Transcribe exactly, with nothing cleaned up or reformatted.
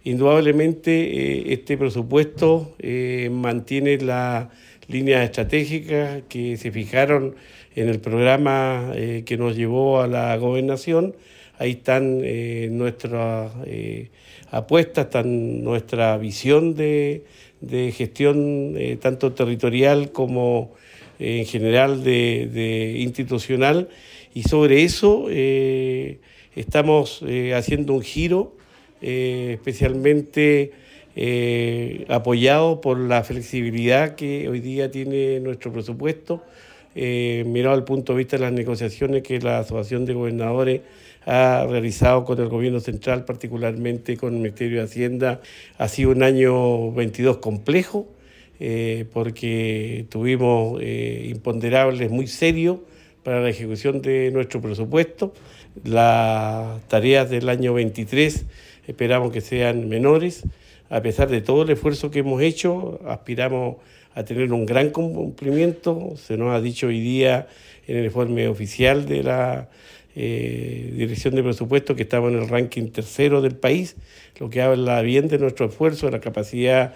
indudablemente eh, este presupuesto eh, mantiene las líneas estratégicas que se fijaron en el programa eh, que nos llevó a la gobernación. Ahí están eh, nuestras eh, apuestas, están nuestra visión de, de gestión eh, tanto territorial como eh, en general de, de institucional, y sobre eso eh, estamos eh, haciendo un giro eh, especialmente eh, apoyado por la flexibilidad que hoy día tiene nuestro presupuesto, eh, mirado al punto de vista de las negociaciones que la Asociación de Gobernadores ha realizado con el gobierno central, particularmente con el Ministerio de Hacienda. Ha sido un año veintidós complejo, eh, porque tuvimos eh, imponderables muy serios para la ejecución de nuestro presupuesto. Las tareas del año veintitrés esperamos que sean menores. A pesar de todo el esfuerzo que hemos hecho, aspiramos a tener un gran cumplimiento. Se nos ha dicho hoy día en el informe oficial de la eh, Dirección de Presupuesto que estamos en el ranking tercero del país, lo que habla bien de nuestro esfuerzo, de la capacidad